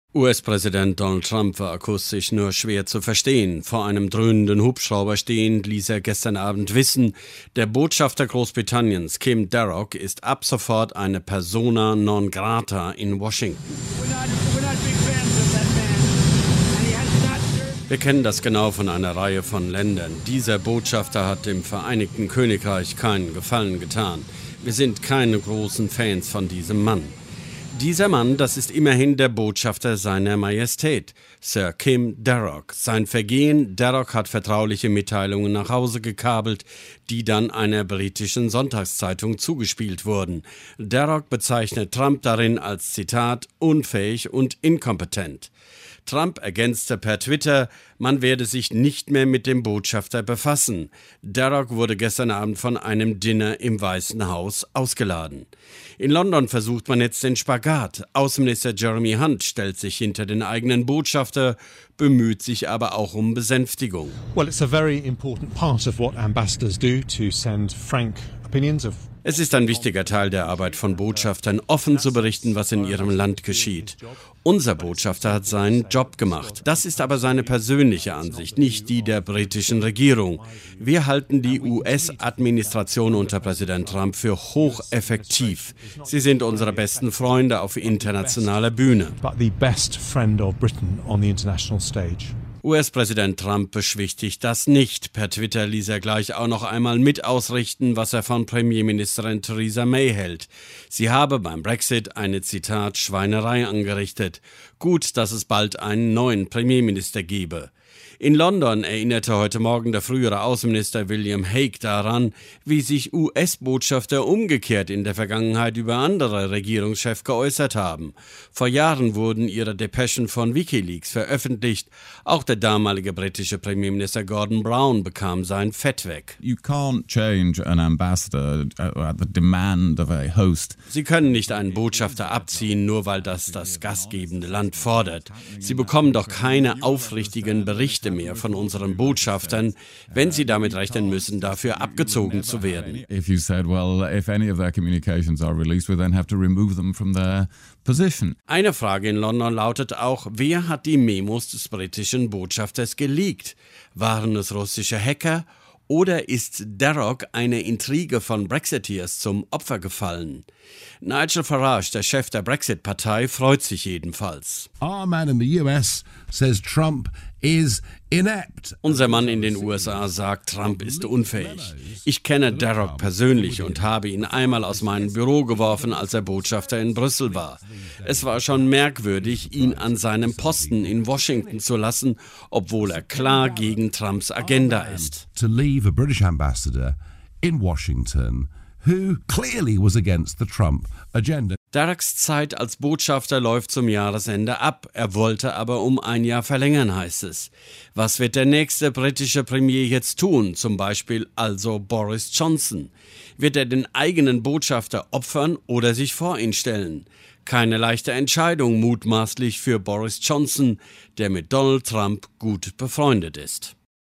US-Präsident Donald Trump war akustisch nur schwer zu verstehen. Vor einem dröhnenden Hubschrauber stehend ließ er gestern Abend wissen, der Botschafter Großbritanniens, Kim Darroch, ist ab sofort eine Persona non grata in Washington. Wir kennen das genau von einer Reihe von Ländern. Dieser Botschafter hat dem Vereinigten Königreich keinen Gefallen getan. Wir sind keine großen Fans von diesem Mann. Dieser Mann, das ist immerhin der Botschafter seiner Majestät, Sir Kim Darroch. Sein Vergehen: Darroch hat vertrauliche Mitteilungen nach Hause gekabelt, die dann einer britischen Sonntagszeitung zugespielt wurden. Darroch bezeichnet Trump darin als, Zitat, unfähig und inkompetent. Trump ergänzte per Twitter, man werde sich nicht mehr mit dem Botschafter befassen. Darroch wurde gestern Abend von einem Dinner im Weißen Haus ausgeladen. In London versucht man jetzt den Spagat. Außenminister Jeremy Hunt stellt sich hinter den eigenen Botschafter, bemüht sich aber auch um Besänftigung. Well, it's a very important part of what ambassadors do to send frank opinions of. Es ist ein wichtiger Teil der Arbeit von Botschaftern, offen zu berichten, was in ihrem Land geschieht. Unser Botschafter hat seinen Job gemacht. Das ist aber seine persönliche Ansicht, nicht die der britischen Regierung. Wir halten die US-Administration unter Präsident Trump für hocheffektiv. Sie sind unsere besten Freunde auf internationaler Bühne. US-Präsident Trump beschwichtigt das nicht. Per Twitter ließ er gleich auch noch einmal mit ausrichten, was er von Premierministerin Theresa May hält. Sie habe beim Brexit eine, Zitat, Schweinerei angerichtet. Gut, dass es bald einen neuen Premierminister gebe. In London erinnerte heute Morgen der frühere Außenminister William Hague daran, wie sich US-Botschafter umgekehrt in der Vergangenheit über andere Regierungschefs geäußert haben. Vor Jahren wurden ihre Depeschen von WikiLeaks veröffentlicht. Auch der damalige britische Premierminister Gordon Brown bekam sein Fett weg. You can't change an ambassador at the demand of a host. Sie können nicht einen Botschafter abziehen, nur weil das gastgebende Land fordert. Sie bekommen doch keine aufrichtigen Berichte mehr von unseren Botschaftern, wenn sie damit rechnen müssen, dafür abgezogen zu werden. If you said, well, if any of their communications are released, we then have to remove them from their position. Eine Frage in London lautet auch, wer hat die Memos des britischen Botschafters geleakt? Waren es russische Hacker? Oder ist Darroch eine Intrige von Brexiteers zum Opfer gefallen? Nigel Farage, der Chef der Brexit-Partei, freut sich jedenfalls. Our man in the US says Trump is inept. Unser Mann in den USA sagt, Trump ist unfähig. Ich kenne Darroch persönlich und habe ihn einmal aus meinem Büro geworfen, als er Botschafter in Brüssel war. Es war schon merkwürdig, ihn an seinem Posten in Washington zu lassen, obwohl er klar gegen Trumps Agenda ist. To leave a British ambassador in Washington who clearly was against the Trump agenda. Darrochs Zeit als Botschafter läuft zum Jahresende ab. Er wollte aber um ein Jahr verlängern, heißt es. Was wird der nächste britische Premier jetzt tun? Zum Beispiel also Boris Johnson. Wird er den eigenen Botschafter opfern oder sich vor ihn stellen? Keine leichte Entscheidung mutmaßlich für Boris Johnson, der mit Donald Trump gut befreundet ist.